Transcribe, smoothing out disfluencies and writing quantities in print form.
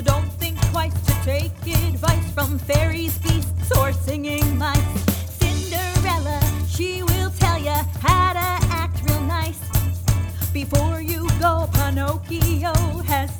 don't think twice to take advice from fairies, beasts, or singing mice. Cinderella, she will tell ya how to act real nice. Before you go, Pinocchio has